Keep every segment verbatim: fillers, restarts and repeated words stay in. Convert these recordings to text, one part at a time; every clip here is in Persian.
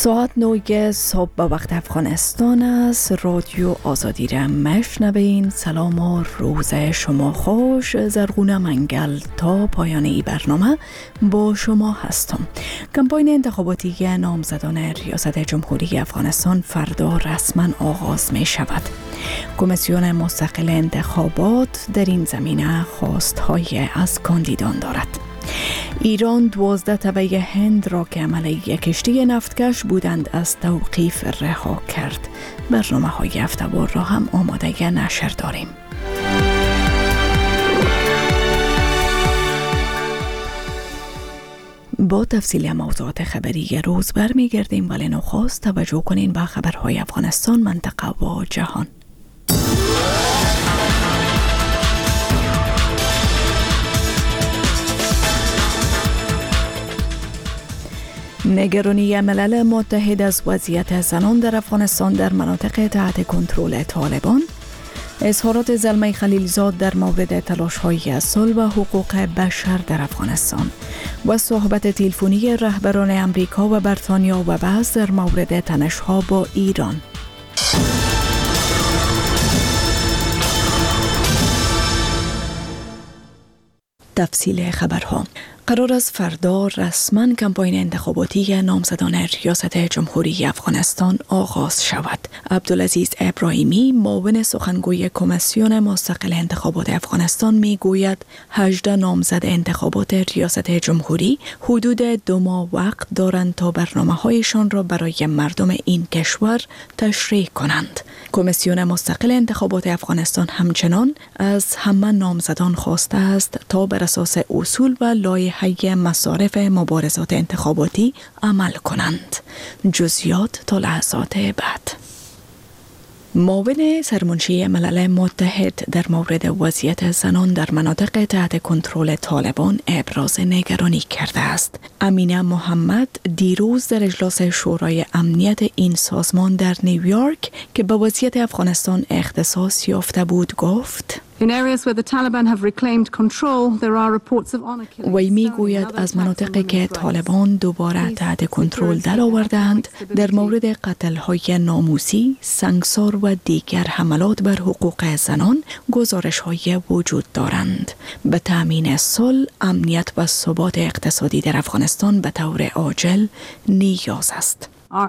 ساعت نوی صبح به وقت افغانستان است. رادیو آزادی را مشنوین. سلام و روز شما خوش. زرغونه منگل تا پایان ای برنامه با شما هستم. کمپاین انتخاباتی نامزدان ریاست جمهوری افغانستان فردا رسما آغاز می شود. کمیسیون مستقل انتخابات در این زمینه خواستهای از کاندیدان دارد. ایران دوازده تبع هند را که عمل یک کشتی نفتکش بودند از توقیف رها کرد. برنامه های هفته‌وار را هم آماده نشر داریم. با تفصیل موضوعات خبری روز برمیگردیم، ولی نخست توجه کنین به خبرهای افغانستان، منطقه و جهان. نگرانی ملل متحد از وضعیت زنان در افغانستان در مناطق تحت کنترل طالبان، اظهارات زلمه خلیلزاد در مورد تلاش‌های صلح و حقوق بشر در افغانستان و صحبت تلفنی رهبران امریکا و بریتانیا و بحث در مورد تنش‌ها با ایران. تفصیل خبرها. قرار است فردا رسما کمپاین انتخاباتی نامزدان ریاست جمهوری افغانستان آغاز شود. عبدالعزیز ابراهیمی، معاون سخنگوی کمیسیون مستقل انتخابات افغانستان، می گوید هجده نامزد انتخابات ریاست جمهوری حدود دو ماه وقت دارند تا برنامه‌هایشان را برای مردم این کشور تشریح کنند. کمیسیون مستقل انتخابات افغانستان همچنان از همه نامزدان خواسته است تا بر اساس اصول و لایحه مصارف مبارزات انتخاباتی عمل کنند. جزئیات تا لحظات بعد. معاون سرمنشی ملل متحد در مورد وضعیت زنان در مناطق تحت کنترل طالبان ابراز نگرانی کرده است. امینه محمد دیروز در اجلاس شورای امنیت این سازمان در نیویورک که به وضعیت افغانستان اختصاص یافته بود گفت: وی می گوید از مناطقی که طالبان دوباره تحت کنترل درآوردند در مورد قتل‌های ناموسی، سنگسار و دیگر حملات بر حقوق زنان گزارش‌های وجود دارند. به تأمین صلح، امنیت و ثبات اقتصادی در افغانستان به طور عاجل نیاز است.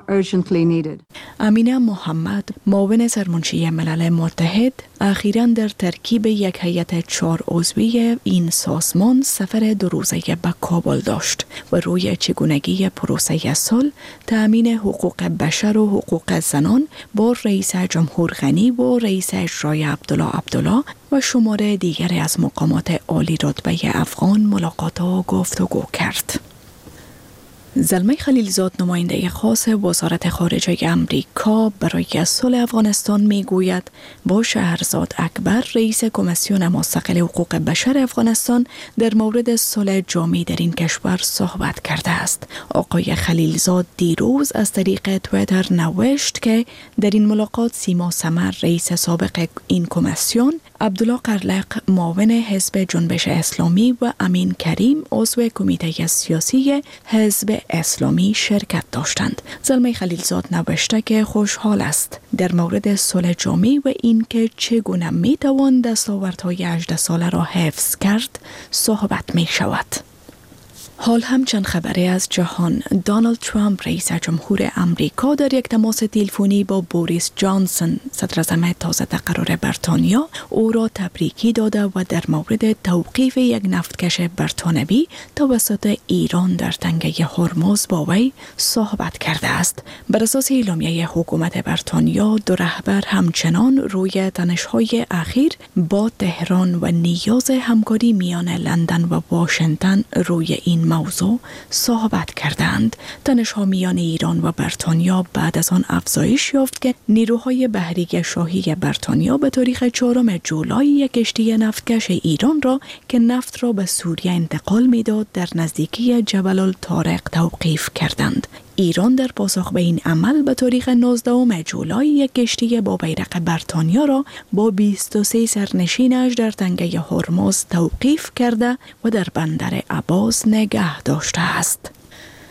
امینه محمد، معاون سرمنشی ملل متحد، اخیراً در ترکیب یک هیئت چهار عضوی این سازمان سفر دو روزه به کابل داشت و روی چگونگی پروسه صلح، تأمین حقوق بشر و حقوق زنان با رئیس جمهور غنی و رئیس اجرایی عبدالله عبدالله و شماره دیگری از مقامات عالی رتبه افغان ملاقات و گفتگو کرد. زلمه خلیلزاد، نماینده خاص وزارت خارجه امریکا برای صلح افغانستان، می گوید با شهرزاد اکبر، رئیس کمیسیون مستقل حقوق بشر افغانستان، در مورد صلح جامع در این کشور صحبت کرده است. آقای خلیلزاد دیروز از طریق توییتر نوشت که در این ملاقات سیما سمر، رئیس سابق این کمیسیون، عبدالله قرلق، معاون حزب جنبش اسلامی و امین کریم، عضو کمیته سیاسی حزب اسلامی شرکت داشتند. زلمه خلیلزاد نوشته که خوشحال است در مورد صلح جامع و اینکه چگونه می توان دستاوردهای هجده ساله را حفظ کرد صحبت می شود. حال هم چند خبری از جهان. دونالد ترامپ، رئیس جمهور امریکا، در یک تماس تلفنی با بوریس جانسون، صدر اعظم تازه تقرر بریتانیا، او را تبریکی داده و در مورد توقیف یک نفتکش بریتانوی توسط ایران در تنگه هرمز با وی صحبت کرده است. بر اساس اعلامیه حکومت بریتانیا، دو رهبر همچنان روی تنش‌های اخیر با تهران و نیاز همکاری میان لندن و واشنگتن روی این موضوع صحبت کردند. تنش‌ها میان ایران و بریتانیا بعد از آن افزایش یافت که نیروهای بحری شاهی بریتانیا به تاریخ چهارم جولای یک کشتی نفتکش ایران را که نفت را به سوریه انتقال می‌داد در نزدیکی جبل الطارق توقیف کردند. ایران در پاسخ به این عمل به تاریخ نوزدهم جولای یک کشتی با بیرق بریتانیا را با بیست و سه سرنشینش در تنگه هرمز توقیف کرده و در بندر عباس نگه داشته است.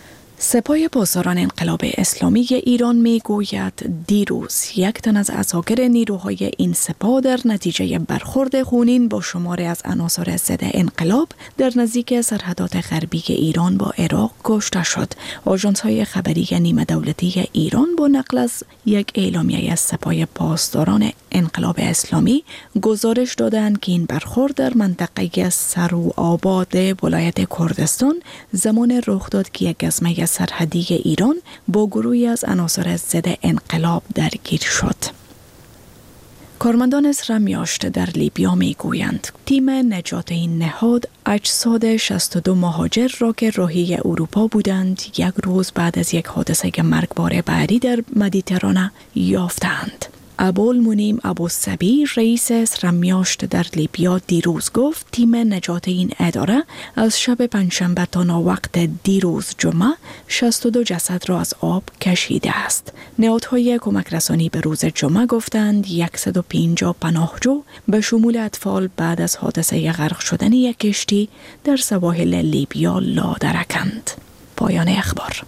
سپاه پاسداران انقلاب اسلامی ایران می گوید دیروز یک تن از عساکر نیروهای این سپاه در نتیجه برخورد خونین با شماری از عناصر ضد انقلاب در نزدیک سرحدات غربی ایران با عراق کشته شد. آژانس‌های خبری نیمه دولتی ایران با نقل از یک اعلامیه از سپاه پاسداران انقلاب اسلامی گزارش دادند که این برخورد در منطقه سروآباد ولایت کردستان زمان رخ داد که یک گزمه سرحدی ایران با گروهی از عناصر ضد انقلاب درگیر شد. کارمندان اسرمیاشت در لیبیا می گویند تیم نجات این نهاد اجساد شصت و دو مهاجر را که راهی اروپا بودند یک روز بعد از یک حادثه مرگبار بحری در مدیترانه یافتند. ابوالمنیم ابوالصبی رئیس اسرمیاشت در لیبیا دیروز گفت تیم نجات این اداره از شب پنجشنبه تا ناوقت دیروز جمعه شصت و دو جسد را از آب کشیده است. نهادهای کمک رسانی به روز جمعه گفتند صد و پنجاه پناهجو به شمول اطفال بعد از حادثه غرق شدن یک کشتی در سواحل لیبیا لادرکند. پایان اخبار.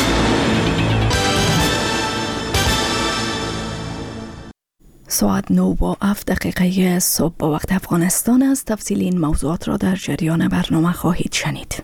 ساعت نو با هفت دقیقه صبح با وقت افغانستان است. تفصیل این موضوعات را در جریان برنامه خواهید شنید.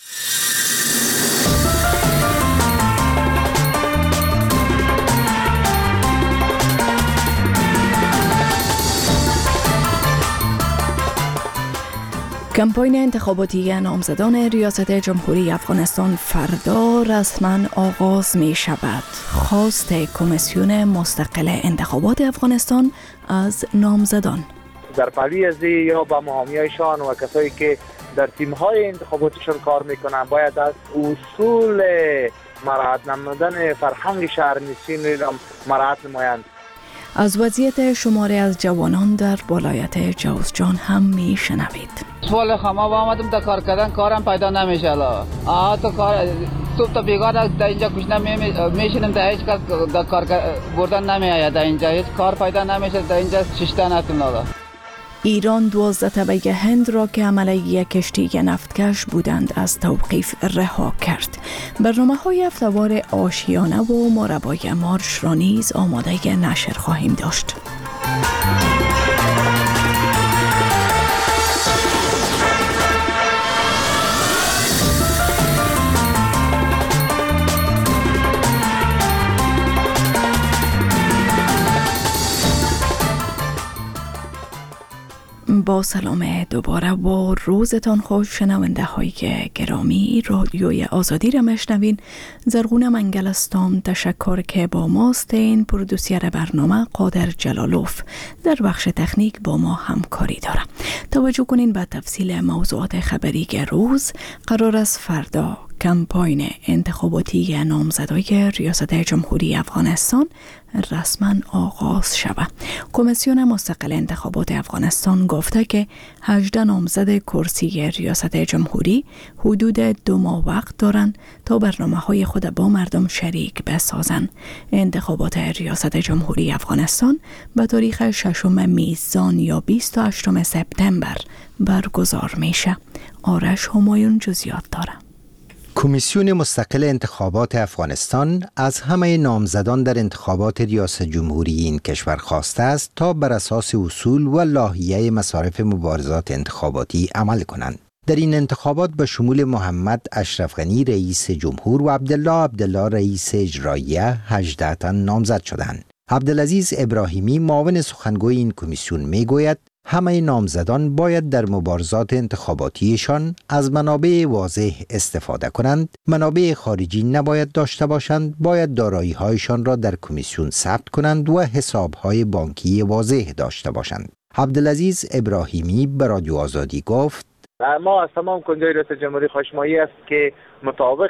کمپاین انتخاباتی نامزدان ریاست جمهوری افغانستان فردا رسما آغاز می شود. خواست کمیسیون مستقل انتخابات افغانستان از نامزدان در پهلوی از یا با مهامیایشان و کسایی که در تیم‌های انتخاباتیشان کار میکنن باید از اصول مراعات نمودن فرهنگ شهرنشین را مراعات نمایند. از وضعیت شماره از جوانان در ولایت جوزجان هم می شنوید. سوال خما با آمدم تا کار کردن کارم پیدا نمیشه. آه تو کار صبح تا بیگار در اینجا کشنه میشینم تا هیچ کس در کار بردن نمی آید. در اینجا هیچ کار پیدا نمیشه. در اینجا ششته نتون داده. ایران دوازده تبع هند را که عملیه کشتی نفتکش بودند از توقیف رها کرد. برنامه‌های هفته‌وار آشیانه و مربای مارش را نیز آماده نشر خواهیم داشت. با سلام دوباره و روزتان خوش شنونده های گرامی. رادیوی آزادی را مشنوین. زرغون منگلستان تشکر که با ماستین. پرودوسر برنامه قادر جلالوف در بخش تکنیک با ما همکاری داره. توجه کنین به تفصیل موضوعات خبری روز. قرار است فردا کمپاین انتخاباتی نامزدای ریاست جمهوری افغانستان رسما آغاز شود. کمیسیون مستقل انتخابات افغانستان گفته که هجده نامزد کرسی ریاست جمهوری حدود دو ماه وقت دارند تا برنامه‌های خود با مردم شریک بسازند. انتخابات ریاست جمهوری افغانستان به تاریخ ششم میزان یا بیست و هشتم سپتامبر برگزار میشه. آرش همایون جزئیات داره. کمیسیون مستقل انتخابات افغانستان از همه نامزدان در انتخابات ریاست جمهوری این کشور خواسته است تا بر اساس اصول و لایحه مصارف مبارزات انتخاباتی عمل کنند. در این انتخابات به شمول محمد اشرف غنی رئیس جمهور و عبدالله عبدالله رئیس اجراییه هجده تن نامزد شدند. عبدالعزیز ابراهیمی معاون سخنگوی این کمیسیون میگوید همه نامزدان باید در مبارزات انتخاباتیشان از منابع واضح استفاده کنند، منابع خارجی نباید داشته باشند، باید دارایی‌هایشان را در کمیسیون ثبت کنند و حساب‌های بانکی واضح داشته باشند. عبدالعزیز ابراهیمی به رادیو آزادی گفت: ما از تمام کنجای ریاست جمهوری خوشمایه است که مطابق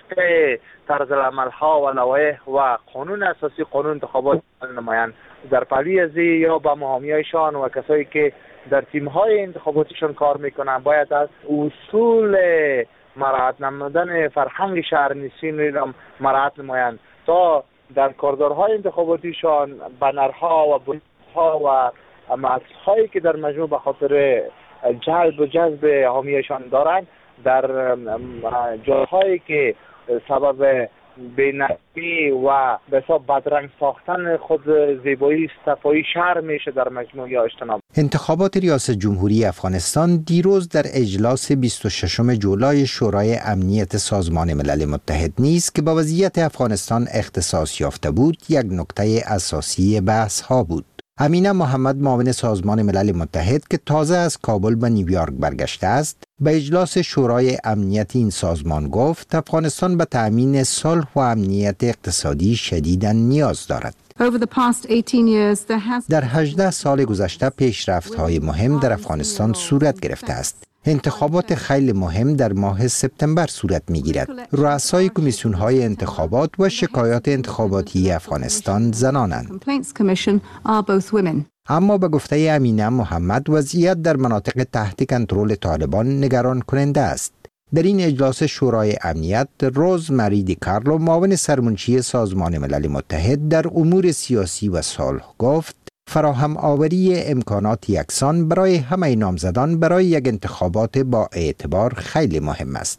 طرز العمل‌ها و لوایح و قانون اساسی قانون انتخابات نمایند. در پهلوی از یا با مهامیایشان و کسایی که در تیم‌های انتخاباتیشان کار میکنن باید از اصول مراعات نمودن فرهنگ شهرنشین را مراعات نمایند تا در کاردارهای انتخاباتیشان بنرها و بنرها و متن‌هایی که در مجموع به خاطر جلب و جذب حامیشان دارند در جاهایی که سبب بی‌نظمی و به حساب بدرنگ ساختن خود زیبایی صفایی شهر میشه در مجموعه اجتناب. انتخابات ریاست جمهوری افغانستان دیروز در اجلاس بیست و ششم جولای شورای امنیت سازمان ملل متحد نیز که با وضعیت افغانستان اختصاص یافته بود یک نکته اساسی بحث ها بود. امینه محمد معاون سازمان ملل متحد که تازه از کابل به نیویورک برگشته است به اجلاس شورای امنیت این سازمان گفت افغانستان به تأمین صلح و امنیت اقتصادی شدیداً نیاز دارد. در هجده سال گذشته پیشرفت‌های مهم در افغانستان صورت گرفته است. انتخابات خیلی مهم در ماه سپتامبر صورت می‌گیرد. رؤسای کمیسیون‌های انتخابات و شکایات انتخاباتی افغانستان زنانند. اما به گفته امینه محمد وضعیت در مناطق تحت کنترل طالبان نگران کننده است. در این اجلاس شورای امنیت روز مری دی کارلو معاون سرمنشی سازمان ملل متحد در امور سیاسی و صلح گفت فراهم آوری امکانات یکسان برای همه نامزدان برای یک انتخابات با اعتبار خیلی مهم است.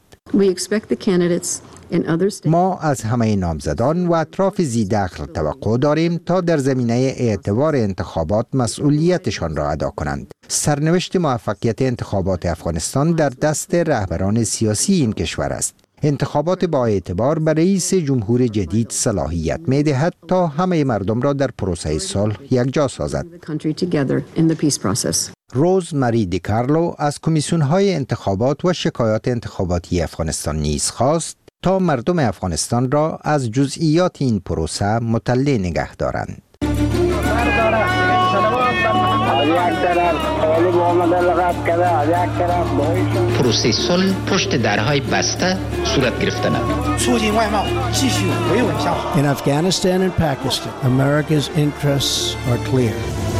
ما از همه نامزدان و اطراف ذی‌دخل توقع داریم تا در زمینه اعتبار انتخابات مسئولیتشان را ادا کنند. سرنوشت موفقیت انتخابات افغانستان در دست رهبران سیاسی این کشور است. انتخابات با اعتبار به رئیس جمهور جدید صلاحیت می دهد تا همه مردم را در پروسه صلح یکجا سازد. روز مری دی کارلو از کمیسیون‌های انتخابات و شکایات انتخاباتی افغانستان نیز خواست تا مردم افغانستان را از جزئیات این پروسه مطلع نگه دارند. پروسه صلح پشت درهای بسته صورت گرفته است. In Afghanistan and Pakistan, America's interests are clear.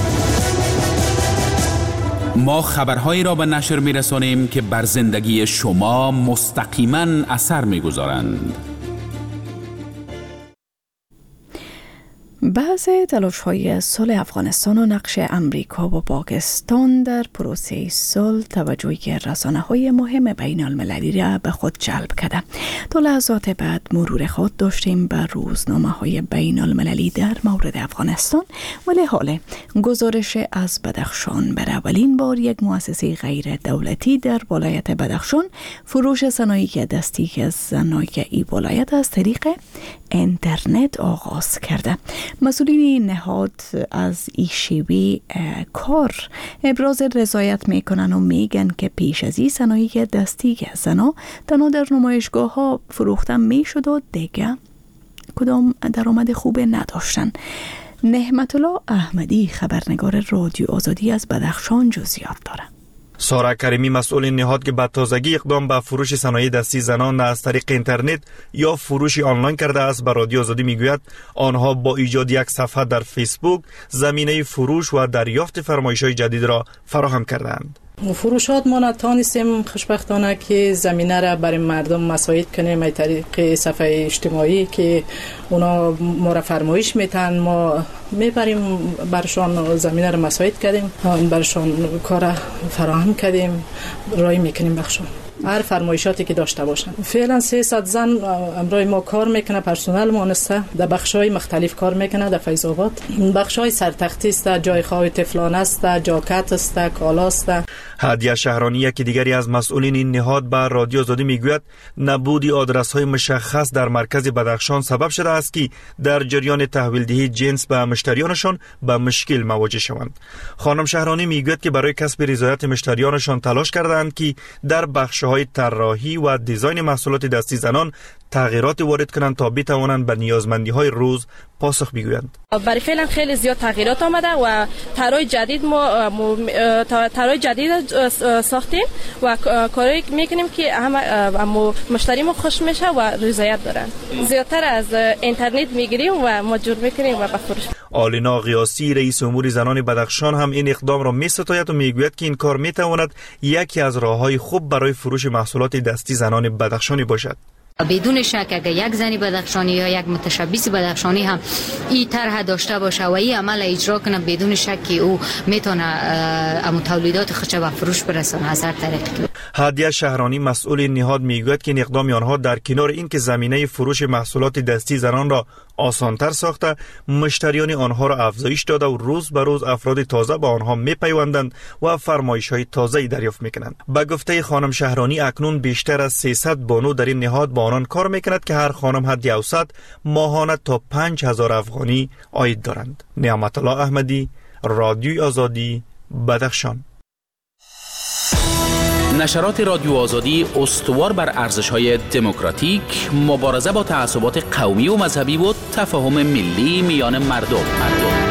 ما خبرهایی را به نشر می‌رسانیم که بر زندگی شما مستقیما اثر می‌گذارند. بعض تلاش‌های صلح افغانستان و نقش امریکا و پاکستان در پروسه صلح توجه رسانه‌های مهم بین المللی را به خود جلب کرده. تا لحظات بعد مرور خود داشتیم بر روزنامه‌های بین المللی در مورد افغانستان، ولی حالا گزارش از بدخشان بر اولین بار یک مؤسسه غیر دولتی در ولایت بدخشان فروش صنایع دستی که زنای ای ولایت از طریق اینترنت آغاز کرده. مسئولین نهاد از این شیوه کار ابراز رضایت میکنن و میگن که پیش از این صنایع دستی که زنا تنها در نمایشگاه ها فروخته میشد و دیگه کدام درآمد خوبه نداشتن. نعمت الله احمدی خبرنگار رادیو آزادی از بدخشان جزئیات داره. سارا کریمی مسئول نهاد که به تازگی اقدام به فروش صنایع دستی زنان از طریق اینترنت یا فروش آنلاین کرده است به رادیو آزادی میگوید آنها با ایجاد یک صفحه در فیسبوک زمینه فروش و دریافت فرمایش‌های جدید را فراهم کردند. فروشات ما نتانستیم خوشبختانه که زمینه را برای مردم مساعد کنیم از طریق صفحه اجتماعی که اونا ما را فرمایش میتن، ما میبریم برشان زمینه را مساعد کردیم، برشان کار فراهم کردیم، رای میکنیم بخشان هر فرمایشاتی که داشته باشن. فعلا سیصد زن امروی ما کار میکنه، پرسنل مانسته در بخش‌های مختلف کار میکنه. در فیض آباد بخش‌های سرتختی است، جای خواب طفلان است، جاکت است، کالا است. هدیه شهرانی یکی دیگری از مسئولین این نهاد به رادیو آزادی میگوید نبود آدرس‌های مشخص در مرکز بدخشان سبب شده است که در جریان تحویل دهی جنس به مشتریانشان به مشکل مواجه شوند. خانم شهرانی میگوید که برای کسب رضایت مشتریانشان تلاش کردند که در بخش‌های طراحی و دیزاین محصولات دستی زنان تغییرات وارد کنند تا بتوانند به نیازمندی‌های روز پاسخ بگویند. برای فعلا خیلی زیاد تغییرات آمده و طرای جدید ما طرای جدید ساختیم و کاری میکنیم که همه مشتری ما خوش میشه و رضایت دارن. زیادتر از اینترنت میگیریم و مجبور میکنیم و بفروشیم. آلینا قیاسی رئیس امور زنان بدخشان هم این اقدام را میستاید و میگوید که این کار میتواند یکی از راههای خوب برای فروش محصولات دستی زنان بدخشانی باشد. بدون شک اگر یک زنی بدخشانی یا یک متشبث بدخشانی هم این طرح داشته باشه و این عمل اجرا کنه بدون شک که او میتونه ام تولیدات خودش به فروش برسونه از هر طریقی. هدیه شهرانی مسئول نهاد میگوید که این اقدام آنها در کنار اینکه زمینه فروش محصولات دستی زنان را آسانتر ساخته، مشتریان آنها را افزایش داده و روز به روز افراد تازه به آنها میپیوندند و فرمایش‌های تازه‌ای دریافت میکنند. به گفته خانم شهرانی اکنون بیشتر از سیصد بانو در این نهاد با آنان کار میکند که هر خانم حد اوسط ماهانه تا پنج هزار افغانی عاید دارند. نعمت الله احمدی، رادیوی آزادی، بدخشان. نشرات رادیو آزادی استوار بر ارزش‌های دموکراتیک، مبارزه با تعصبات قومی و مذهبی و تفاهم ملی میان مردم. مردم.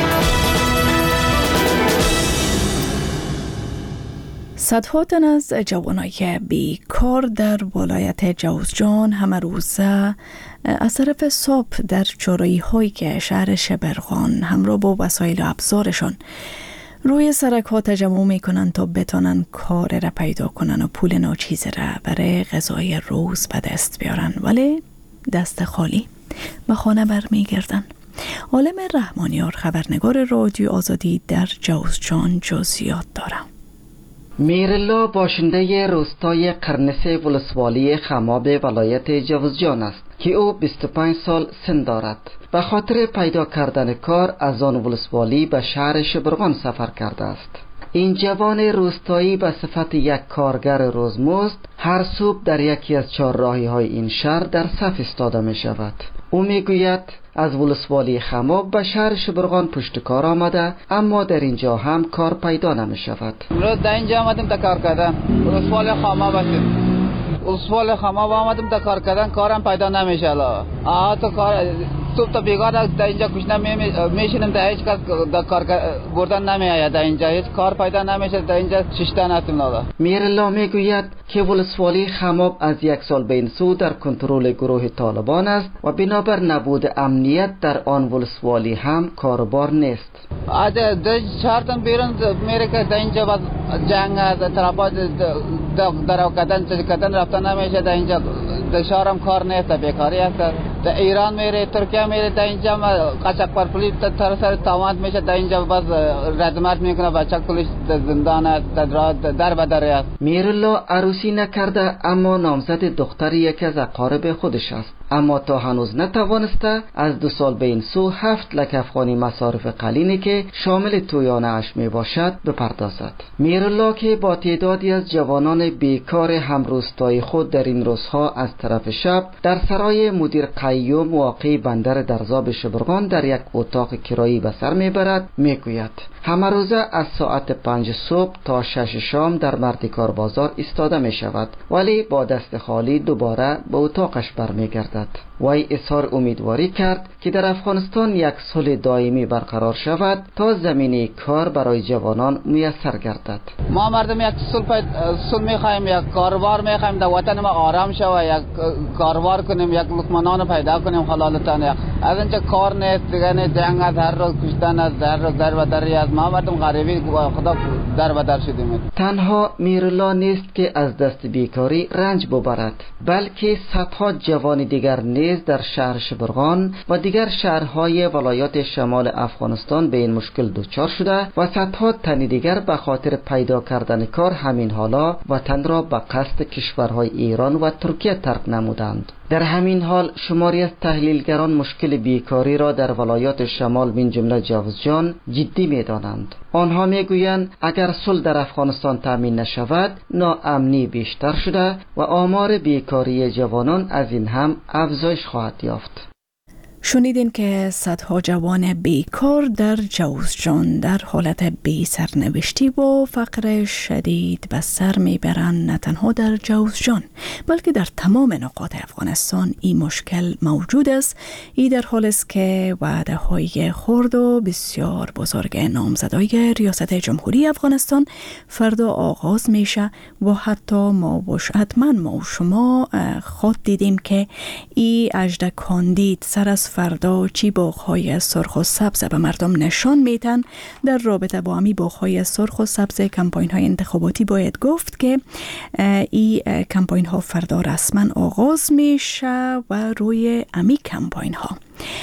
صدها تن از جوانای بیکار در ولایت جوزجان همه روزه از طرف صبح در چرایی هایی که شهر شبرغان همراه با وسایل و ابزارشان روی سرک ها تجمع می کنند تا بتانن کار را پیدا کنن و پول ناچیز را برای غذای روز به دست بیارن، ولی دست خالی به خانه برمی گردن. عالم رحمانیار خبرنگار رادیو آزادی در جوزجان جزئیات داره. میرالله باشنده روستای قرنسه ولسوالی خماب ولایت جوزجان است که او بیست و پنج سال سن دارد. به خاطر پیدا کردن کار از آن ولسوالی به شهر شبرغان سفر کرده است. این جوان روستایی به صفت یک کارگر روزمزد هر صبح در یکی از چهارراهی های این شهر در صف ایستاده می شود. او می گوید از ولسوالی خماب به شهر شبرغان پشت کار آمده، اما در اینجا هم کار پیدا نمی شود. امروز در اینجا آمدیم تا کار کردن. ولسوالی خماب هستیم. ولسوالی خماب آمدیم تا کار کردن، کارم پیدا نمیشه. الا آها تو کار صبح تا بیگار در اینجا کش نمیشینیم، در هیچ کس در کار بردن نمیآید. در اینجا هیچ کار پیدا نمیشه، در اینجا ششتن هستیم. لالا میرالله میگوید که ولسوالی خماب از یک سال به این سو در کنترل گروه طالبان است و بنابر نبود امنیت در آن ولسوالی هم کاربار نیست. از شهرتان بیرون میره که در اینجا باز جنگ است، طرفا درو کردن چیز کردن رفتن نمیشه. در اینجا در شهرم کار نیست، بیکاری است. در ایران میره، ترکیه میره، در اینجا قاچاق پرپولی تر سر تاوند میشه. در اینجا باز ردمرد میکنه، بچه کلیش زندان است، در بدر است. میرالله عروسی نکرده، اما نامزد دختر یکی از اقارب خودش است، اما تا هنوز نتوانسته از دو سال به این سو هفت لک افغانی مصارف قلینی که شامل تویانه اش می باشد بپردازد. میرالله که با تعدادی از جوانان بیکار همروستای خود در این روزها از طرف شب در سرای مدیر قیوم واقع بندر درزاب شبرغان در یک اتاق کرایی به سر میبرد، میگوید همه روزه از ساعت پنج صبح تا شش شام در مردکار بازار ایستاده می شود، ولی با دست خالی دوباره به اتاقش برمیگردد. وی اظهار امیدواری کرد که در افغانستان یک صلح دائمی برقرار شود تا زمینه کار برای جوانان میسر گردد. ما مردم یک صلح صلح میخوایم، یک کاروبار میخوایم، در وطن ما آرام شود، یک کاروبار کنیم، یک لقمه نان پیدا کنیم حلالتان. از اینجا کار نیست دیگه، نه جنگ از هر روز کشتن از هر روز در و دری از ما مردم غریبی خدا در و در شدیم. تنها میرالله نیست که از دست بیکاری رنج ببرد، بلکه صدها جوان دیگر نیز در شهر شبرغان و دیگر شهرهای ولایات شمال افغانستان به این مشکل دچار شده و صدها تن دیگر به خاطر پیدا کردن کار همین حالا وطن را به قصد کشورهای ایران و ترکیه ترک نمودند. در همین حال شماری از تحلیلگران مشکل بیکاری را در ولایات شمال من جمله جوزجان جدی می‌دانند. آنها میگویند اگر صلح در افغانستان تامین نشود، ناامنی بیشتر شده و آمار بیکاری جوانان از این هم افزایش خواهد یافت. شنیدین که صدها جوان بیکار در جوزجان در حالت بی سرنوشتی و فقر شدید به سر میبرند. نه تنها در جوزجان بلکه در تمام نقاط افغانستان این مشکل موجود است. ای در حال است که وعده های خرد و بسیار بزرگ نامزدای ریاست جمهوری افغانستان فردا آغاز میشه و حتی ما و حتما ما و شما خود دیدیم که ای اژده کاندید سر از فردا چی باغ‌های سرخ و سبز به مردم نشان میتن. در رابطه با امی باغ‌های سرخ و سبز کمپاین‌های انتخاباتی باید گفت که این کمپاین‌ها فردا رسما آغاز میشه و روی امی کمپاین‌ها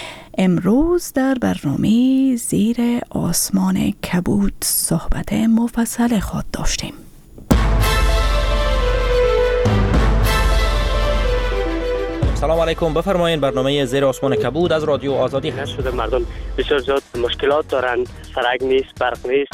امروز در برنامه زیر آسمان کبود صحبت مفصل خود داشتیم. سلام علیکم، بفرمایید. برنامه زیر آسمان کبود از رادیو آزادی هست. شده مردم بسیار زیاد مشکلات دارند، سرک نیست، برق نیست.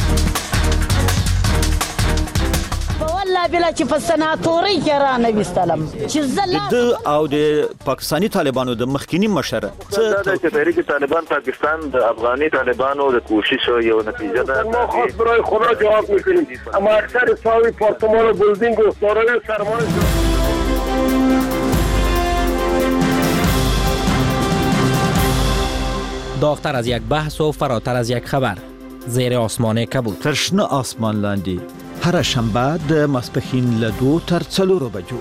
والله بلا چې په سناتوري کې را نه وستلم چې زله د او د پاکستاني طالبانو د مخکینی مشره څه د تحریک طالبان پاکستان د افغاني طالبانو د کوشش یو نتیجه ده. ما خاص برای خدا جواب میکنیم، اما اکثر ساوی پارتمان و بلدینگ و دارای سرمایه داغتر از یک بحث و فراتر از یک خبر. زیر آسمان کبود. ترشنه آسمان لاندی. هر شنبه د ماسپښین له دو تر څلورو بجو.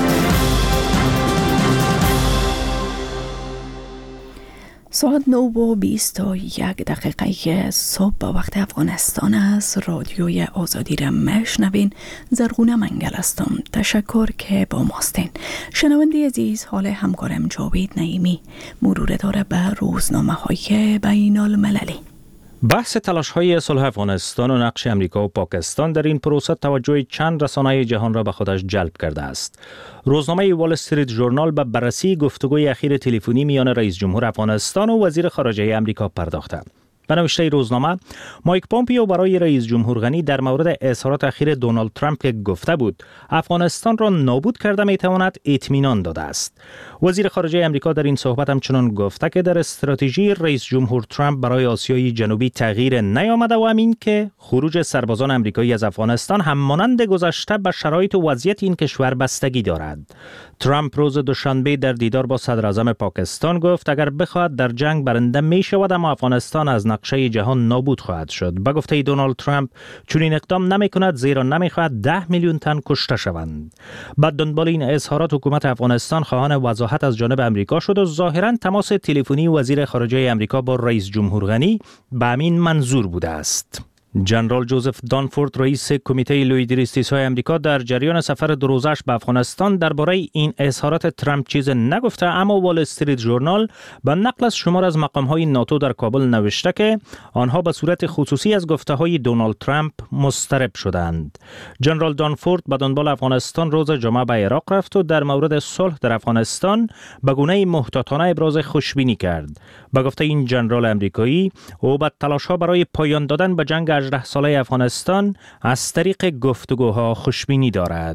ساعت نو و بیست و یک دقیقه صبح به وقت افغانستان است. رادیوی آزادی را میشنوین. زرغونه منگل هستم. تشکر که با ماستین. شنونده عزیز، حال همکارم جاوید نعیمی مرور داره به روزنامه های بین المللی. بحث تلاش‌های صلح افغانستان و نقش امریکا و پاکستان در این پروسه توجه چند رسانه جهان را به خودش جلب کرده است. روزنامه وال استریت ژورنال به بررسی گفتگوی اخیر تلفنی میان رئیس جمهور افغانستان و وزیر خارجه امریکا پرداخته. به نوشته روزنامه، مایک پومپیو برای رئیس جمهور غنی در مورد اظهارات اخیر دونالد ترامپ که گفته بود افغانستان را نابود کرده میتواند اطمینان داده است. وزیر خارجه امریکا در این صحبت همچنان گفته که در استراتژی رئیس جمهور ترامپ برای آسیای جنوبی تغییر نیامده و همین که خروج سربازان امریکایی از افغانستان هم مانند گذشته به شرایط و وضعیت این کشور بستگی دارد. ترامپ روز دوشنبه در دیدار با صدر اعظم پاکستان گفت اگر بخواهد در جنگ برنده می شود، اما افغانستان از نقشه جهان نابود خواهد شد. به گفته دونالد ترامپ چنین اقدام نمی کند زیرا نمی خواهد ده میلیون تن کشته شوند. بعد دنبال این اظهارات حکومت افغانستان خواهان وضاحت از جانب امریکا شد و ظاهرا تماس تلفنی وزیر خارجه امریکا با رئیس جمهور غنی به همین منظور بوده است. جنرال جوزف دانفورد رئیس کمیته لویدریستیس‌های امریکا در جریان سفر دو روزش به افغانستان درباره این اظهارات ترامپ چیز نگفته، اما وال استریت ژورنال به نقل از شمار از مقام‌های ناتو در کابل نوشته که آنها به صورت خصوصی از گفته‌های دونالد ترامپ مضطرب شدند. جنرال دانفورد به دنبال افغانستان روز جمعه به عراق رفت و در مورد صلح در افغانستان به گونه محتاطانه ابراز خوشبینی کرد. به گفته این جنرال امریکایی، او به تلاش‌ها برای پایان دادن به جنگ هجده ساله افغانستان از طریق گفتگوها خوشبینی دارد.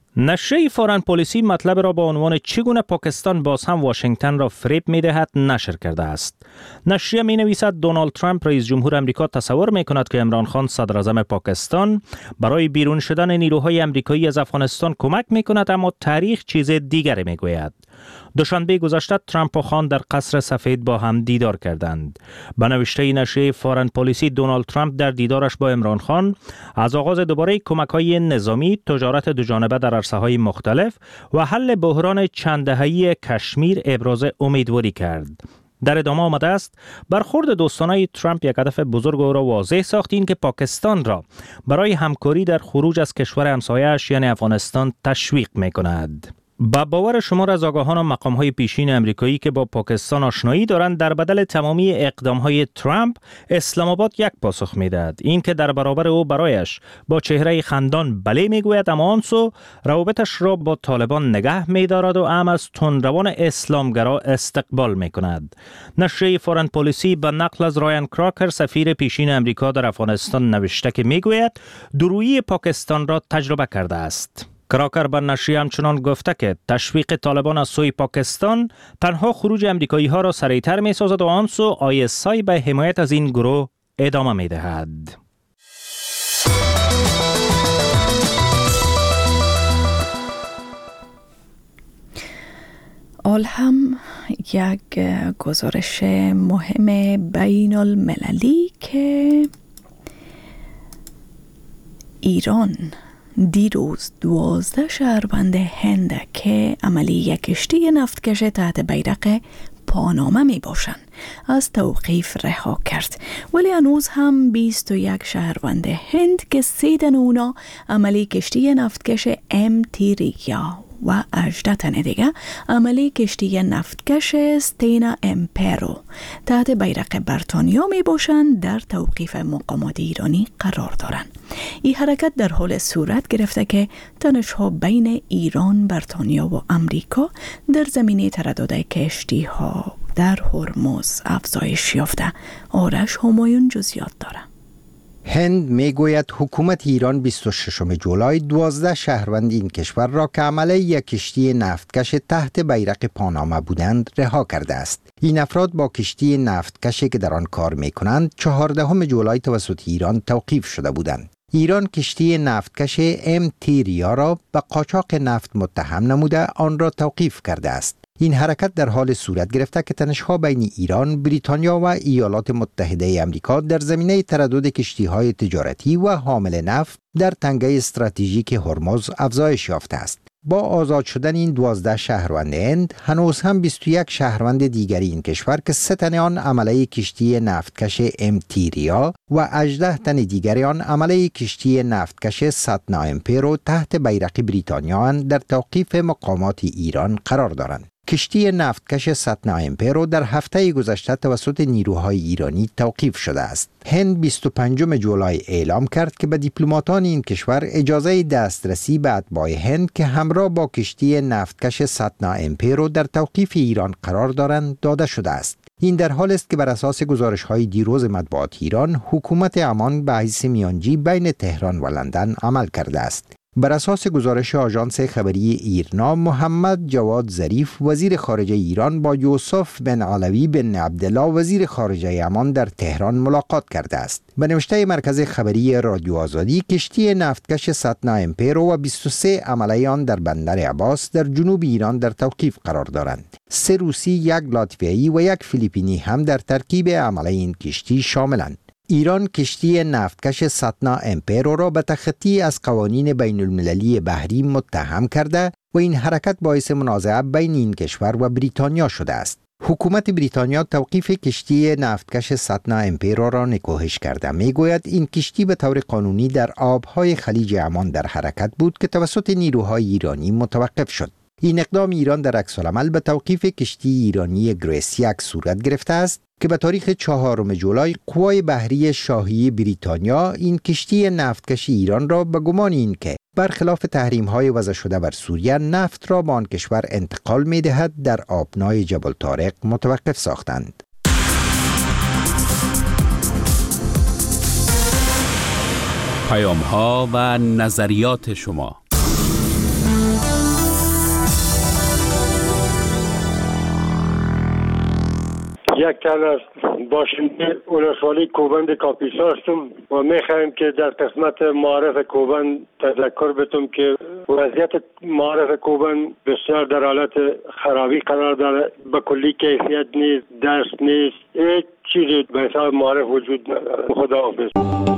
نشریه فارن پالیسی مطلب را با عنوان چگونه پاکستان باز هم واشنگتن را فریب می‌دهد نشر کرده است. نشریه می‌نویسد دونالد ترامپ رئیس جمهور امریکا تصور می‌کند که عمران خان صدر اعظم پاکستان برای بیرون شدن نیروهای امریکایی از افغانستان کمک می‌کند، اما تاریخ چیز دیگری می‌گوید. دوشنبه گذشته ترامپ و خان در قصر سفید با هم دیدار کردند. به نوشته نشریه فارن پالیسی، دونالد ترامپ در دیدارش با عمران خان از آغاز دوباره کمک‌های نظامی، تجارت دوجانبه در عرصه‌های مختلف و حل بحران چند دهه‌ای کشمیر ابراز امیدواری کرد. در ادامه آمده است برخورد دوستانه ترامپ یک هدف بزرگ او را واضح ساخت، این که پاکستان را برای همکاری در خروج از کشور همسایه‌اش یعنی افغانستان تشویق می‌کند. با باور شمار از آگاهان و مقام‌های پیشین امریکایی که با پاکستان آشنایی دارند، در بدل تمامی اقدام‌های ترامپ اسلام آباد یک پاسخ می‌دهد، این که در برابر او برایش با چهره خندان بله می‌گوید، اما آن سو روابطش را با طالبان نگه می‌دارد و هم از تندروان اسلامگرا استقبال می‌کند. نشریه فارن پالیسی به نقل از رایان کراکر سفیر پیشین امریکا در افغانستان نوشته که می‌گوید دورویی پاکستان را تجربه کرده است. کراکر بر نشریه همچنان گفته که تشویق طالبان از سوی پاکستان تنها خروج امریکایی ها را سریعتر می سازد و آن سو آی اس آی به حمایت از این گروه ادامه می دهد. آل هم یک گزارش مهم بین المللی که ایران دیروز دوازده شهروند هند که عملی یک کشتی نفتکش تحت بیرق پاناما می باشند از توقیف رها کرد، ولی هنوز هم بیست و یک شهروند هند که سه تن اونا عملی کشتی نفتکش ام تی ریا و هجده تن دیگه عملی کشتی نفتکش ستینا امپرو تحت بیرق بریتانیا می باشند در توقیف مقامات ایرانی قرار دارند. این حرکت در حال صورت گرفته که تنش‌ها بین ایران، بریتانیا و امریکا در زمینه تردد کشتی ها در هرمز افزایش یافته. آرش همایون جزئیات داره. هند میگوید حکومت ایران بیست و ششم جولای دوازده شهروند این کشور را که عمله یک کشتی نفتکش تحت بیرق پاناما بودند رها کرده است. این افراد با کشتی نفتکشی که در آن کار میکنند چهاردهم جولای توسط ایران توقیف شده بودند. ایران کشتی نفتکش ام تی ریا را به قاچاق نفت متهم نموده آن را توقیف کرده است. این حرکت در حال صورت گرفته که تنش‌ها بین ایران، بریتانیا و ایالات متحده آمریکا در زمینه تردد کشتی‌های تجارتی و حامل نفت در تنگه استراتژیک هرمز افزایش یافته است. با آزاد شدن این دوازده شهروند هند، هنوز هم بیست و یک شهروند دیگری این کشور که سه تن آن عمله کشتی نفتکش ام تی ریا و هجده تن دیگری آن عمله کشتی نفتکش ساتنا امپرو تحت بیرق بریتانیا در توقیف مقامات ایران قرار دارند. کشتی نفتکش ساتنا امپرو در هفته گذشته توسط نیروهای ایرانی توقیف شده است. هند بیست و پنجم جولای اعلام کرد که به دیپلماتان این کشور اجازه دسترسی به اتباع هند که همراه با کشتی نفتکش ساتنا امپرو در توقیف ایران قرار دارند داده شده است. این در حال است که بر اساس گزارش‌های دیروز مطبوعات ایران، حکومت عمان به حیث میانجی بین تهران و لندن عمل کرده است. بر اساس گزارش آژانس خبری ایرنا، محمد جواد ظریف وزیر خارجه ایران با یوسف بن علوی بن عبدالله وزیر خارجه عمان در تهران ملاقات کرده است. به نوشته مرکز خبری رادیو آزادی، کشتی نفتکش ساتنا امپرو و بیست و سه عمله آن در بندر عباس در جنوب ایران در توقیف قرار دارند. سه روسی، یک لاتویایی و یک فیلیپینی هم در ترکیب عمله این کشتی شاملند. ایران کشتی نفتکش ساتنا امپرو را به تخطی از قوانین بین المللی بحری متهم کرده و این حرکت باعث منازعه بین این کشور و بریتانیا شده است. حکومت بریتانیا توقیف کشتی نفتکش ساتنا امپرو را نکوهش کرده. میگوید این کشتی به طور قانونی در آبهای خلیج عمان در حرکت بود که توسط نیروهای ایرانی متوقف شد. این اقدام ایران در عکس العمل به توقیف کشتی ایرانی گریسیاک صورت گرفته است که به تاریخ چهارم جولای قوای بحری شاهی بریتانیا این کشتی نفتکش ایران را به گمان اینکه برخلاف تحریم‌های وضع شده بر سوریه نفت را به آن کشور انتقال می‌دهد در آبنای جبل طارق متوقف ساختند. پیام‌ها و نظریات شما. یک تن از باشنده ولسوالی کوبند کاپیسا هستم و میخوایم که در قسمت معارف کوبند تذکر بتم که وضعیت معارف کوبند بسیار در حالت خرابی قرار داره. به کلی کیفیت نیست، درس نیست، هیچ چیزی به حساب معارف وجود نداره. خدا حافظ.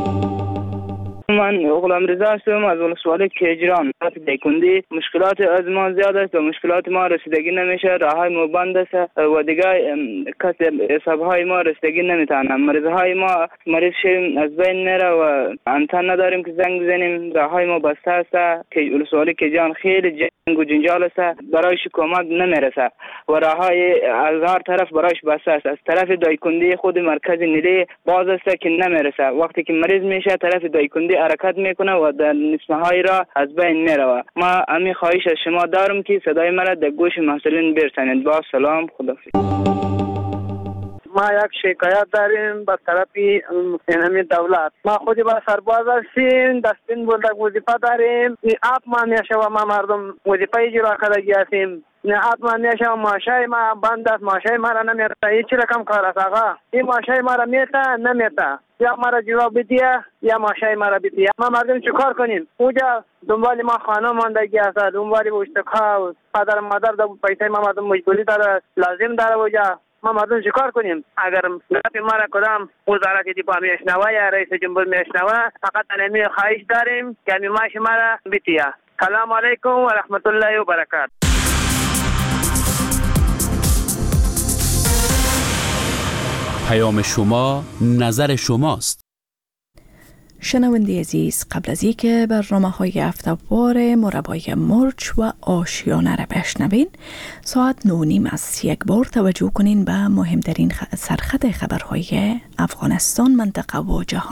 من غلام رضا هستم از ولسوالی کیجران. دیکندی مشکلات از ما زیاد است و مشکلات ما رسیدگی نمیشه، راههای ما بند است و دیگه کسی حسابهای ما رسیدگی نمیتونه. مریضهای ما مریض شیم از بین میره و انتن نداریم که زنگ بزنیم. راههای ما بسته است که ولسوالی کیجران خیلی جنگ و جنجال است، برایش کمک نمیرسه و راههای از هر طرف برایش بسته است. از طرف دایکندی خود مرکز نیلی باز است که نمیرسه. وقتی که مریض میشه طرف دایکندی حرکت میکنه و در نسمه را از بین میروه. ما امی خواهش از شما دارم که صدای مرا در گوش مسئولین برسانید. با سلام، خداحافظ. ما یک شکایت داریم به طرف این دولت. ما خودی با سرباز هستیم، دستین بولدک وظیفه داریم. این آپ ما میشه و ما مردم وظیفه اجرا کردگی هستیم. نه آپ ما میشه و ماشای ما بند است، ماشای ما را نمیتا. این چی رقم کار است آقا؟ این ماشای ما را میتا نمیتا، یا ما را جواب بدیه یا ماشای ما را بدیه. ما مردم چی کار کنیم؟ اونجا دنبال ما خانه ماندگی است، دنبال اشتکا پدر مادر دا پیسه ما مردم مجبوری داره، لازم داره اونجا. ما مردم چی کار کنیم؟ اگر گپ ما را کدام وزارت دفاع میشنوه یا رئیس جمهور میشنوه، فقط انمی خواهش داریم که امی ماش ما را بدیه. سلام علیکم و رحمت الله و برکاته. پیام شما نظر شماست. شنونده عزیز، قبل از اینکه برنامه های هفته‌وار مربای مرچ و آشیانه را بشنوین، ساعت نه و نیم است. یک بار توجه کنین به مهمترین سرخط خبرهای افغانستان، منطقه و جهان.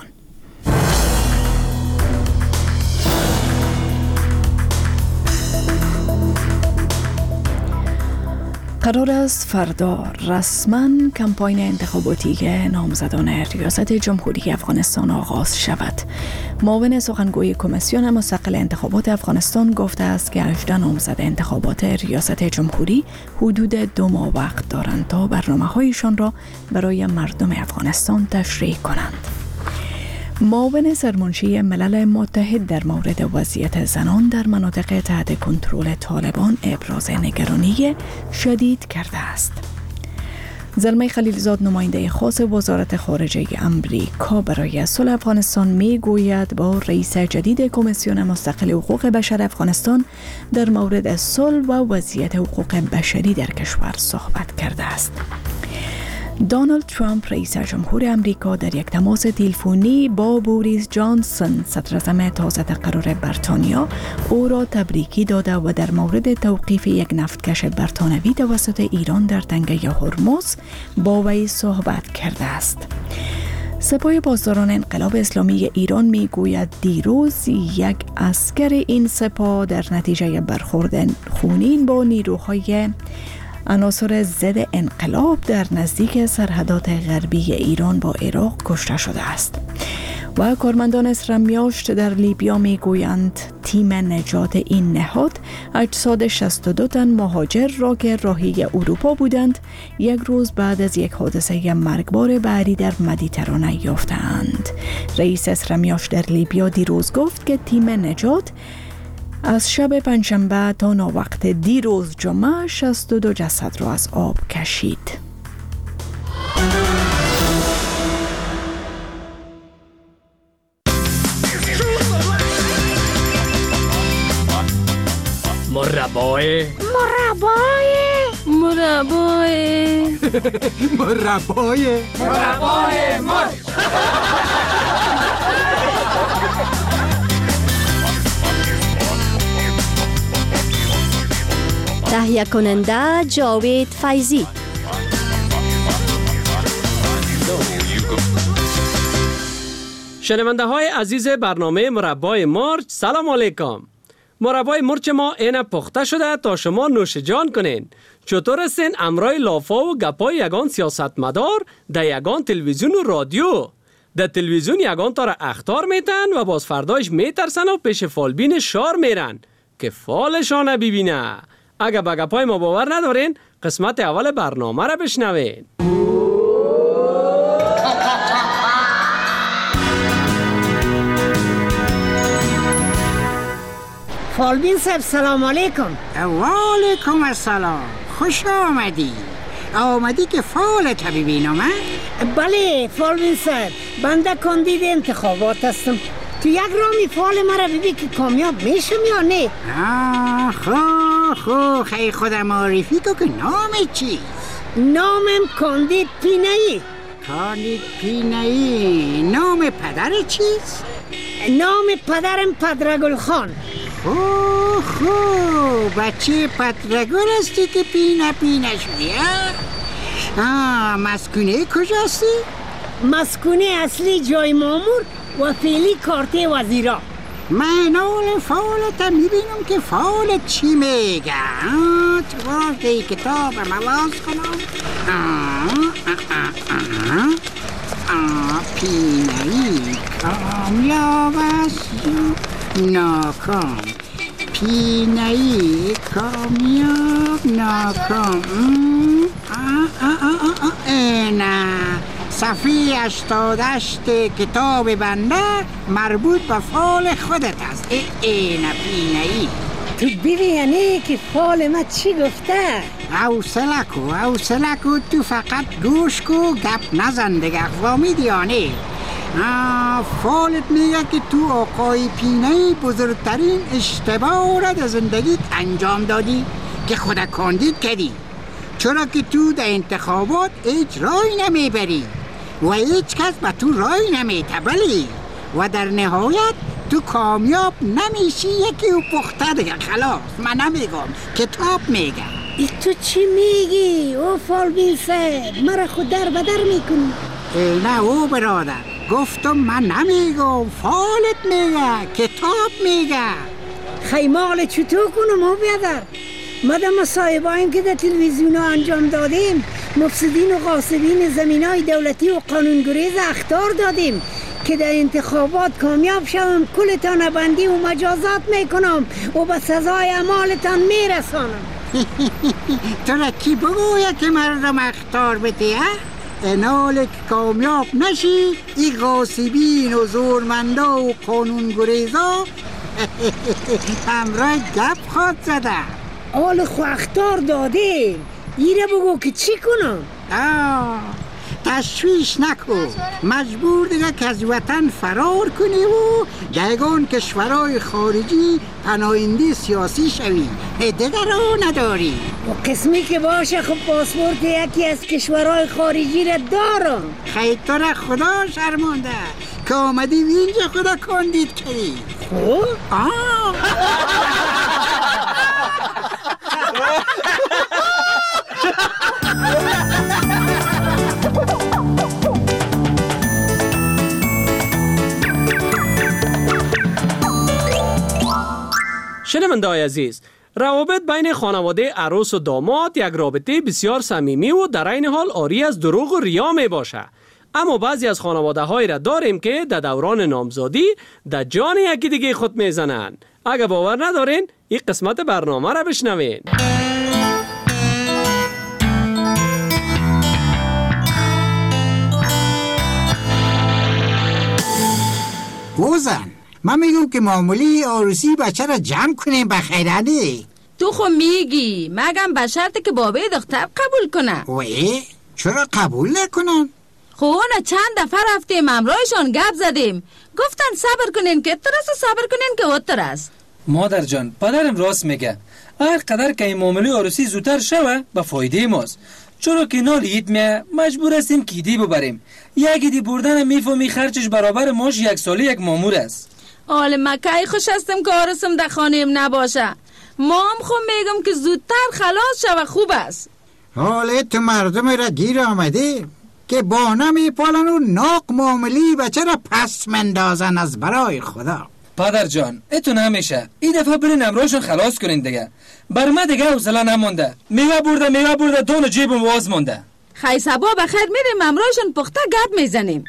قرار است فردا رسما کمپاین انتخاباتی نامزدان ریاست جمهوری افغانستان آغاز شود. معاون سخنگوی کمیسیون مستقل انتخابات افغانستان گفته است که هجده نامزد انتخابات ریاست جمهوری حدود دو ماه وقت دارند تا برنامه‌هایشان را برای مردم افغانستان تشریح کنند. معاون سرمنشی ملل متحد در مورد وضعیت زنان در مناطق تحت کنترل طالبان ابراز نگرانی شدید کرده است. زلمه خلیلزاد، نماینده خاص وزارت خارجه امریکا برای صلح افغانستان، می گوید با رئیس جدید کمیسیون مستقل حقوق بشر افغانستان در مورد صلح و وضعیت حقوق بشری در کشور صحبت کرده است. دونالد ترامپ رئیس جمهور امریکا در یک تماس تلفنی با بوریس جانسون صدراعظم تازه تقرر بریتانیا او را تبریکی داده و در مورد توقیف یک نفتکش بریتانوی توسط ایران در تنگه هرمز با وی صحبت کرده است. سپاه پاسداران انقلاب اسلامی ایران می گوید دیروز یک عسکر این سپاه در نتیجه برخورد خونین با نیروهای عناصر ضد انقلاب در نزدیک سرحدات غربی ایران با عراق کشته شده است. و کارمندان اسرمیاشت در لیبیا می گویند تیم نجات این نهاد اجساد شصت و دو تن مهاجر را که راهی اروپا بودند یک روز بعد از یک حادثه مرگبار بحری در مدیترانه یافتند. رئیس اسرمیاشت در لیبیا دیروز گفت که تیم نجات از شب پنجشنبه تا ناوقت دیروز جمعه شصت و دو جسد را از آب کشید. مربای مربای مربای مربای مربای مرچ. تهیه کننده جاوید فیضی. شنونده های عزیز برنامه مربای مرچ، سلام علیکم. مربای مرچ ما اینه پخته شده تا شما نوش جان کنین. چطور هستین امرای لافا و گپای یگان سیاستمدار در یگان تلویزیون و رادیو؟ در تلویزیون یگان تا را اخطار میتن و باز فردایش میترسن و پیش فالبین شار میرن که فالشان ببینه. اگه به گپای ما باور ندارین قسمت اول برنامه را بشنوین. فالبین صاحب سلام علیکم. و علیکم السلام. خوش آمدی. آمدی که فالت ببینم. بله فالبین صاحب، بنده کاندید انتخابات هستم. تو یک رامی فال مرا ببین که کامیاب میشم یا نه؟ آه خو خو خیلی خودم معرفی تو که نام چیست؟ نامم کاندید پینایی. کاندید پینایی. نام پدر چیست؟ نام پدرم پدرگل خان. خو خو بچه پدرگل هستی که پینا پینا شدی؟ آه مسکونه کجاستی؟ مسکونه اصلی جای مامور و فعلی کارت وزیرا. من اول فعالت میبینم که فعالت چی میگه. تو وقتی کتاب مواز کنم. پینایی کامیاب است ناکام. پینایی کامیاب ناکام. نه صفحه هشتاد و هشت کتاب بنده مربوط به فال خودت است. ای نه پینایی. تو ببینی که فال ما چی گفته؟ حوصله کو حوصله کو تو فقط گوش کو گپ نزن دیگه. فهمیدی یا نه؟ فالت میگه که تو آقای پینایی بزرگترین اشتباه را در زندگیت انجام دادی که خود کاندید کردی، چرا که تو در انتخابات هیچ رای نمیبری و هیچ کس به تو رای نمیته. بلی و در نهایت تو کامیاب نمیشی. یکی او پخته دیگه خلاص. من نمیگم، کتاب میگه. ای تو چی میگی؟ او فالبین صاحب مرا خود در بدر میکنی. ای نه او برادر، گفتم من نمیگم، فالت میگه، کتاب میگه. خیمال چطور کنم او بیادر؟ مدام مصاحبه‌ایم که در تلویزیون ها انجام دادیم، مفسدین و غاصبین زمینای دولتی و قانونگریز اخطار دادیم که در انتخابات کامیاب شوم، کلتان بندی و مجازات میکنم و به سزای اعمالتان میرسانم. تو را کی بگویه که مردم اخطار بده؟ انال که کامیاب نشی، ای غاصبین و زورمندا و قانونگریزا همراه گپ خواد زده. آل خو اخطار دادیم، ایره بگو که چی کنم؟ آه تشویش نکو، مجبور دیگه که از وطن فرار کنی و دیگان کشورهای خارجی پناهنده سیاسی شوی. دیگه رو نداری. و قسمی که باشه خب پاسپورت یکی از کشورهای خارجی را دارم. خیلی تو را خدا شرمانده که آمدی اینجا خدا کندید کردی. خب؟ آه شنونده‌های عزیز، روابط بین خانواده عروس و داماد یک رابطه بسیار صمیمی و در عین حال عاری از دروغ و ریا می باشه. اما بعضی از خانواده های را داریم که در دوران نامزادی در جان یکی دیگه خود میزنن. اگه باور ندارین این قسمت برنامه را بشنوین. گوزن، من میگم که معمولی عروسی بچه را جمع کنیم بخیرانه. تو خو میگی مگم به شرط که بابای دختر قبول کنه. وی چرا قبول نکنن؟ خو نه چند دفعه رفتیم امرایشان گپ زدیم، گفتن صبر کنین که ترس، صبر کنین که و ترس. مادر جان پدرم راست میگه، هر قدر که این معامله عروسی زودتر شوه به فایده ماست. چرا که نال عید میه مجبور هستیم کیدی ببریم. یک دی بردن میفهمی خرچش برابر ماش یک سالی یک مامور است. آل مکای خوش هستم که عروسم در خانه‌ام نباشه. ما هم خو میگم که زودتر خلاص شوه خوب است. حالا تو مردم را گیر آمده که با نمیپالن و ناق معاملی بچه را پس مندازن از برای خدا. پدر جان اتو نمیشه، این دفعه برین امرایشون خلاص کنین دیگه. بر ما دیگه حوصله نمونده، میوه برده میوه برده دون جیبم واز مونده. خی صبا بخیر میریم امرایشون پخته گپ میزنیم.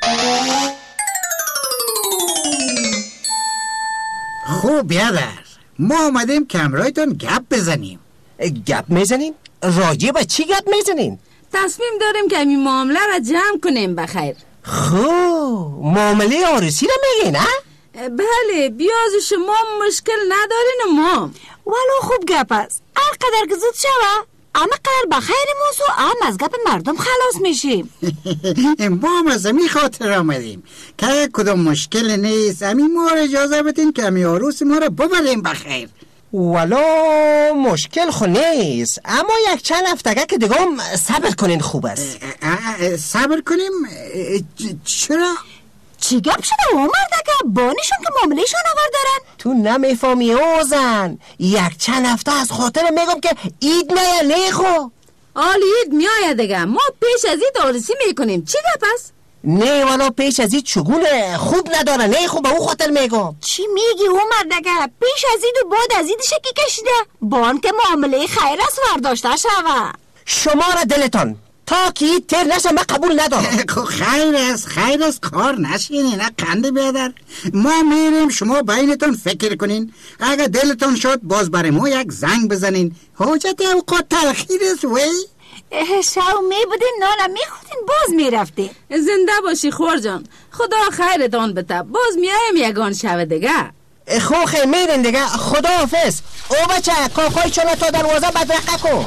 خوب بیادر، ما آمدیم که امرایتون گپ بزنیم. گپ میزنیم؟ راجع به چی گپ میزنیم؟ تصمیم داریم که این معامله را جمع کنیم بخیر. خب معامله عروسی را میگی نه؟ بله، بیاز شما مشکل ندارین ما. ولو خوب گپ است، هر قدر که زود شوه اما قدر بخیر موسو هم از گپ مردم خلاص میشیم. ما هم از امی خاطر آمدیم که کدام مشکل نیست. امی ما را اجازه بدین که امی عروس ما را ببریم بخیر. ولو مشکل خو نیست، اما یک چند هفتگه که دیگه هم صبر کنین خوب است. صبر کنیم؟ چرا؟ چی گپ شده او مردکه؟ بانیشون که معاملهشون آور دارن؟ تو نمیفهمی اوزن، یک چند هفته از خاطر میگم که اید نیا نیخو. آل اید میایه دیگه، ما پیش از اید عروسی میکنیم. چی گپ است؟ نه ولو پیش از اید چگونه خوب نداره، نیخو به او خاطر میگم. چی میگی او مردکه؟ پیش از اید و بعد از اید شکی کشیده بان که معامله خیر است ورداشته شوه. شما را دلتان تا که تر نشه من قبول ندارم. خیر است خیر است کار نشینی نه قنده بیادر. ما میریم شما بینتون فکر کنین، اگر دلتون شد باز برای ما یک زنگ بزنین. حاجت اوقات تلخیر است وی. شو میبودین نانا میخودین باز میرفتین. زنده باشی خور جان، خدا خیرتان بده. باز میایم یگان شو دیگه. خو خیر میرین دیگه، خدا حافظ. او بچه کاکای چونه تا دروازه بدرقه کن.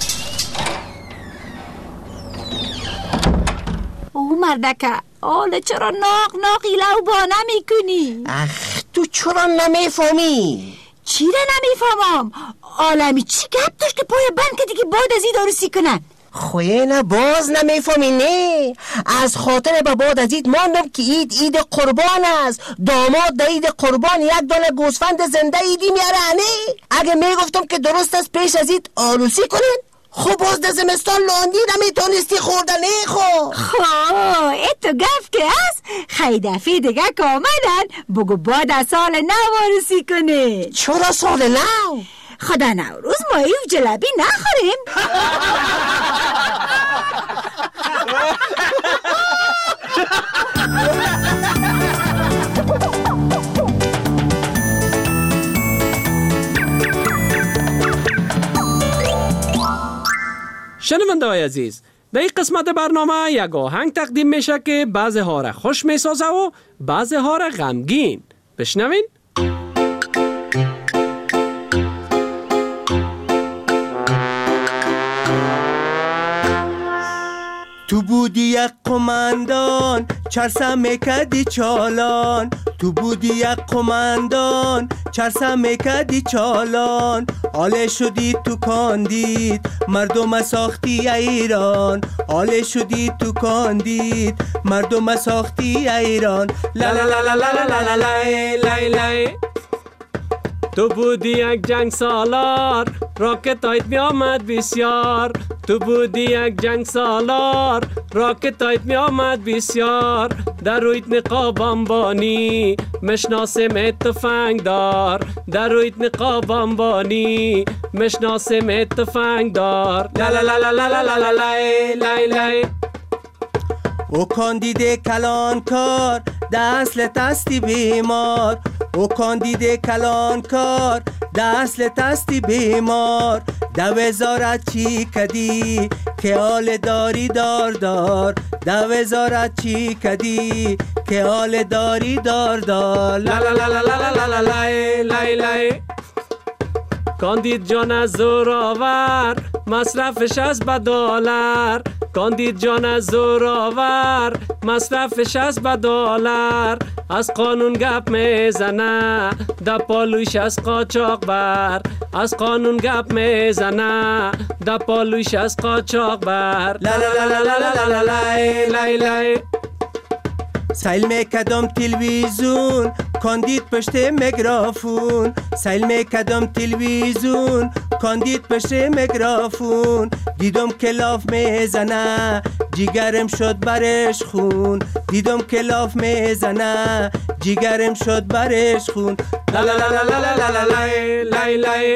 او مردکه آله چرا ناق ناقی لو با نمی کنی؟ اخ تو چرا نمیفهمی؟ چی را نمیفهمم؟ عالمی چی گپ داشت که پای بند که دیگه باید از این عروسی کنن؟ خوینه باز نمیفهمی نه. از خاطر به بعد از اید ماندم که اید اید قربان است. داماد در اید قربان یک دانه گوسفند زنده ایدی میاره نه. اگه میگفتم که درست است پیش از اید آروسی کنین، خب باز در زمستان لاندی نمیتونستی خوردن ای خو. خب ایتو گفت که هست خیلی دفعه دیگه که آمدن بگو بعد از سال نو آروسی کنه. چرا سال نو؟ خدا نوروز ما ایو جلبی نخوریم. شنونده های عزیز، در این قسمت برنامه یک آهنگ تقدیم میشه که بعضی ها را خوش میسازه و بعضی ها را غمگین. بشنوین؟ تو بودی یک قماندان چرسه میکدی چالان. تو بودی یک قماندان چرسه میکدی چالان. آله شدی تو کاندید مردم ساختی ایران. آله شدی تو کاندید مردم ساختی ایران. لا لا لا لا لا لا لا لا لا. تو بودی یک جنگ سالار راکت هایت می آمد بسیار. تو بودی یک جنگ سالار راکت هایت می آمد بسیار. در رویت نقاب انبانی مشناسم تفنگ دار. در رویت نقاب انبانی مشناسم تفنگ دار. لا لا لا لا لا لا لا لا لا. او کاندیده کلان کار دست لطستی بیمار. او کاندیده کلان کار دست لطستی بیمار. دو وزارت چی کدی که آل داری دار دار. دو وزارت چی کدی که آل داری دار دار. لا لا لا لا لا لا لا لا لا. کاندید جان از زورآور مصرفش از به دلار. کاندید جان از زورآور مصرفش از به دلار. از قانون گپ میزنه در پالوش از قاچاق بر. از قانون گپ میزنه در پالوش از قاچاق بر. لا لا لا لا لا لا لا لا لا. سیل میکدم تلویزیون کاندید پشت میکروفون. سیل میکدم تلویزیون کاندید پشت میکروفون. دیدم کلاف میزنه جیگرم شد برش خون. دیدم کلاف میزنه جیگرم شد برش خون. لا لا لا لا لا لا لا لا لا.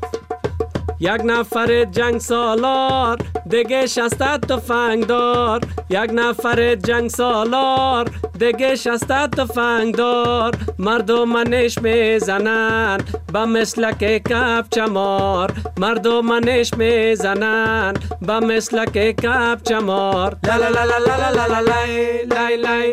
یک نفر جنگ سالار دیگه شستت تفنگ دار. یک نفر جنگ سالار دیگه شستت تفنگ دار. مردم منش میزنن با مسلک کپ چمار. مردم منش میزنن با مسلک کپ چمار. لا لا لا لا لا لا لا لا لا.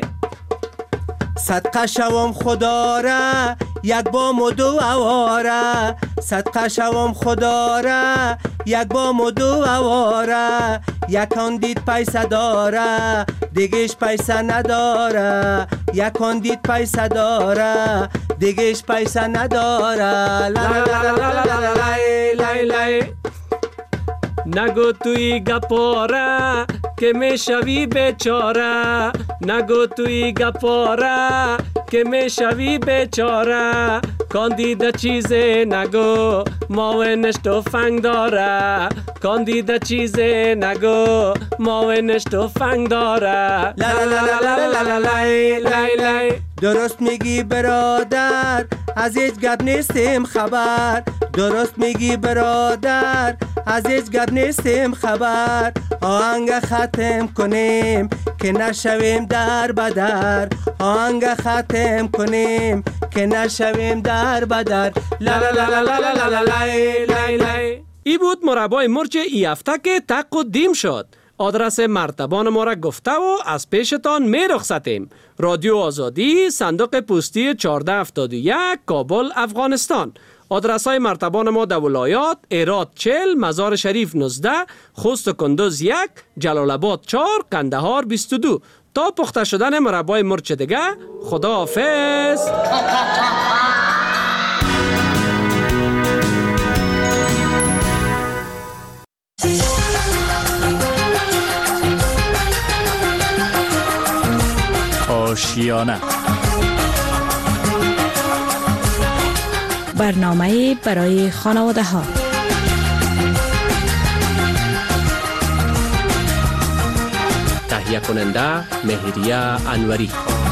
صدقه شوم خدا را یک بام و دو اواره. صدقه شوم خدا را یک بام و دو اواره. یکان دید پیسه داره دیگهش پیسه نداره. یکان دید پیسه داره دیگهش پیسه نداره. لا لا لا لا لا لا لا لا. نگو توی گپاره که میشوی بیچاره. نگو توی گپاره که میشوی بیچاره. کاندیده چیزی نگو ماونش تفنگ داره. کاندیده چیزی نگو ماونش تفنگ داره. لا لا لا لا لا لا لا لا. درست میگی برادر از هیچ گپ نیستیم خبر. درست میگی برادر از هیچ گپ نیستیم خبر. آهنگ ختم کنیم که نشویم در بدر. آهنگ ختم کنیم که نشویم در بدر. لا لا لا لا لا لا لا لا لا. ای بود مربای مرچ ای هفته که تقدیم شد. آدرس مرتبان ما را گفته و از پیشتان می رخصتیم. رادیو آزادی، صندوق پستی چهارده هفتاد و یک، کابل، افغانستان. آدرس های مرتبان ما در ولایات: ایراد چهل، مزار شریف نوزده، خوست و کندوز یک، جلال آباد چهار، قندهار بیست و دو. تا پخته شدن مربای مرچ دیگه، خدا حافظ. آشیانه. برنامه برای خانواده ها. تهیه کننده مهریه انوری.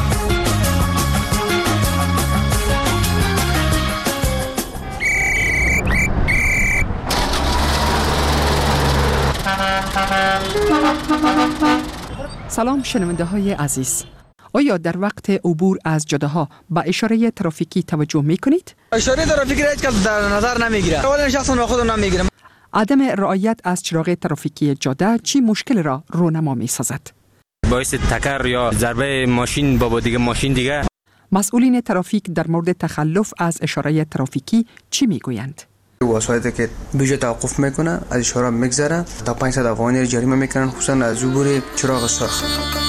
سلام شنونده های عزیز. آیا در وقت عبور از جاده‌ها با اشاره ترافیکی توجه می کنید؟ اشاره ترافیکی را هیچ کس در نظر نمیگیره. اولا شخص خود نمیگیره. عدم رعایت از چراغ ترافیکی جاده چی مشکل را رونما می سازد؟ باعث تکر یا ضربه ماشین با دیگه ماشین دیگه. مسئولین ترافیک در مورد تخلف از اشاره ترافیکی چی میگویند؟ وسایلی که بیجا توقف میکنه از اشاره میگذره تا پانصد افغانی جریمه میکنن، خصوصا از عبور چراغ سرخ.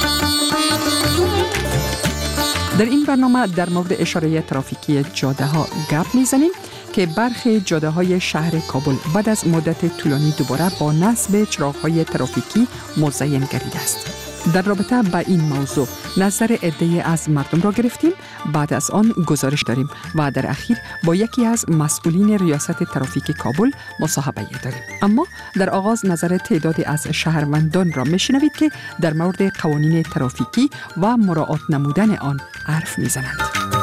در این برنامه در مورد اشاره ترافیکی جاده ها گپ میزنیم که برخی جاده های شهر کابل بعد از مدت طولانی دوباره با نصب چراغ های ترافیکی مزین گردیده است. در رابطه با این موضوع نظر عده‌ای از مردم را گرفتیم، بعد از آن گزارش داریم و در اخیر با یکی از مسئولین ریاست ترافیک کابل مصاحبه داریم. اما در آغاز نظر تعدادی از شهروندان را میشنوید که در مورد قوانین ترافیکی و مراعات نمودن آن حرف میزنند.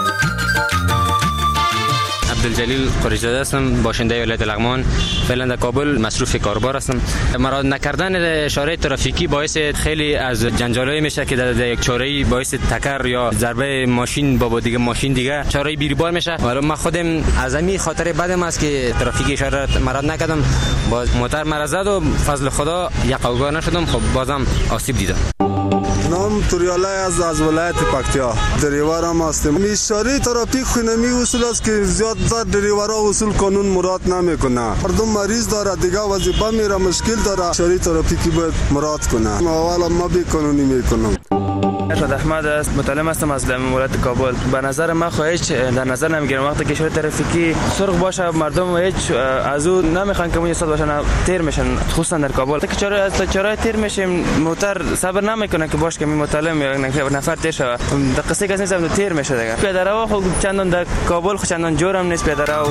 عبدالجلیل قریش‌زاده هستم، باشنده ولایت لغمان. فعلا در کابل مصروف کاربار هستم. مراعات نکردن اشاره ترافیکی باعث خیلی از جنجالایی میشه که در یک چاره‌ای باعث تکر یا ضربه ماشین با دیگه ماشین دیگه چاره‌ای بیریبار میشه. ولی من خودم از همین خاطر بدم است که ترافیکی اشاره مراعات نکردم، باز موتور مرا زد و فضل خدا یک اوگار نشدم. خب بازم آسیب دیدم. نام توریاله از از ولایت پکتیا. دریورم هستم. اشاره ترافیک خونمی اصول است که زیاد زیاد دریورا اصول قانون مراد نمیکنه. مردم مریض داره دیگه وظیفه میره مشکل داره، اشاره ترافیکی باید مراد کنه. اول ما بی قانونی میکنم. ارشاد احمد است، متعلم هستم از ولایت کابل. به نظر من خواهش در نظر نمیگیرم وقتی که اشاره ترافیکی سرخ باشه مردم هیچ از او نمیخوان که اون استاد باشن، تیر میشن، خصوصا در کابل. تا که چاره از چاره تیر میشیم موتور صبر نمیکنه که باش که می متعلم یا نفر تیر شود. در قصه کس نیستم تیر میشه دیگه. پیاده‌رو خو چندان در کابل خو چندان جورم نیست پیاده‌رو.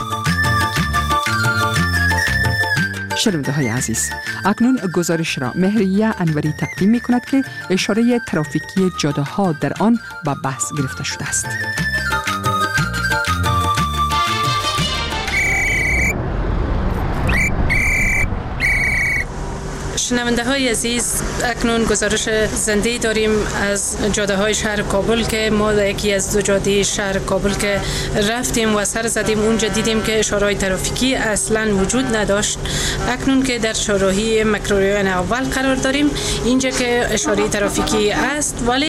شنونده های عزیز، اکنون گزارش را مهریه انوری تقدیم می کند که اشاره ترافیکی جاده ها در آن به بحث گرفته شده است. شنونده های عزیز، اکنون گزارش زنده داریم از جاده های شهر کابل که ما یکی از دو جاده شهر کابل که رفتیم و سر زدیم اونجا دیدیم که اشاره ترافیکی اصلا وجود نداشت. اکنون که در چهارراهی مکروریان اول قرار داریم، اینجا که اشاره ترافیکی است ولی